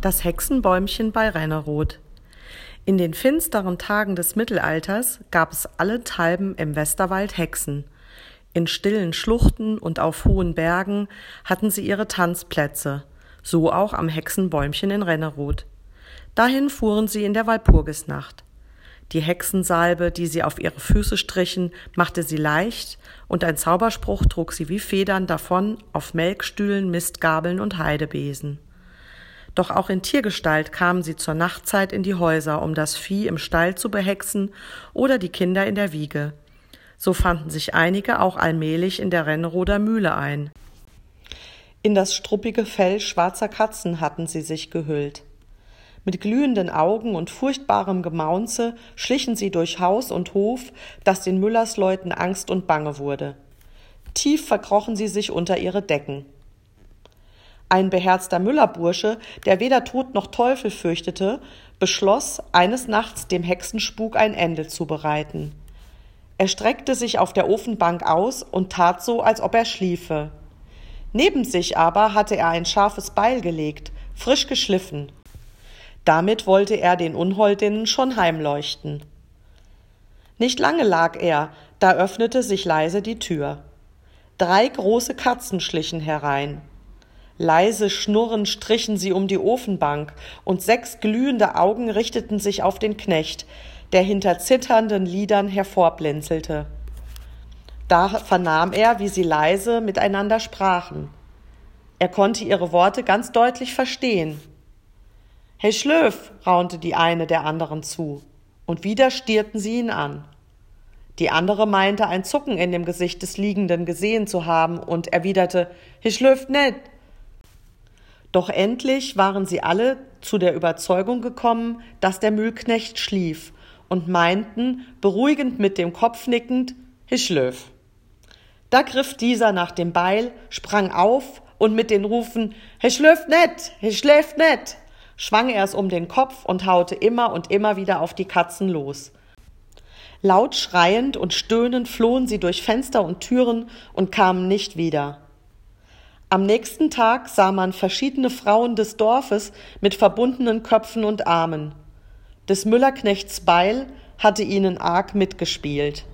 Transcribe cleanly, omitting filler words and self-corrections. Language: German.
Das Hexenbäumchen bei Renneroth. In den finsteren Tagen des Mittelalters gab es allenthalben im Westerwald Hexen. In stillen Schluchten und auf hohen Bergen hatten sie ihre Tanzplätze, so auch am Hexenbäumchen in Renneroth. Dahin fuhren sie in der Walpurgisnacht. Die Hexensalbe, die sie auf ihre Füße strichen, machte sie leicht, und ein Zauberspruch trug sie wie Federn davon auf Melkstühlen, Mistgabeln und Heidebesen. Doch auch in Tiergestalt kamen sie zur Nachtzeit in die Häuser, um das Vieh im Stall zu behexen oder die Kinder in der Wiege. So fanden sich einige auch allmählich in der Rennerother Mühle ein. In das struppige Fell schwarzer Katzen hatten sie sich gehüllt. Mit glühenden Augen und furchtbarem Gemaunze schlichen sie durch Haus und Hof, dass den Müllersleuten Angst und Bange wurde. Tief verkrochen sie sich unter ihre Decken. Ein beherzter Müllerbursche, der weder Tod noch Teufel fürchtete, beschloss, eines Nachts dem Hexenspuk ein Ende zu bereiten. Er streckte sich auf der Ofenbank aus und tat so, als ob er schliefe. Neben sich aber hatte er ein scharfes Beil gelegt, frisch geschliffen. Damit wollte er den Unholdinnen schon heimleuchten. Nicht lange lag er, da öffnete sich leise die Tür. 3 große Katzen schlichen herein. Leise schnurrend strichen sie um die Ofenbank, und 6 glühende Augen richteten sich auf den Knecht, der hinter zitternden Lidern hervorblinzelte. Da vernahm er, wie sie leise miteinander sprachen. Er konnte ihre Worte ganz deutlich verstehen. »Hey Schlöf«, raunte die eine der anderen zu, und wieder stierten sie ihn an. Die andere meinte, ein Zucken in dem Gesicht des Liegenden gesehen zu haben, und erwiderte, »He schlöft net«. Doch endlich waren sie alle zu der Überzeugung gekommen, dass der Mühlknecht schlief, und meinten, beruhigend mit dem Kopf nickend, »He schlöf«. Da griff dieser nach dem Beil, sprang auf und mit den Rufen »He schlöft net, he schläft net«, schwang er es um den Kopf und haute immer und immer wieder auf die Katzen los. Laut schreiend und stöhnend flohen sie durch Fenster und Türen und kamen nicht wieder. Am nächsten Tag sah man verschiedene Frauen des Dorfes mit verbundenen Köpfen und Armen. Des Müllerknechts Beil hatte ihnen arg mitgespielt.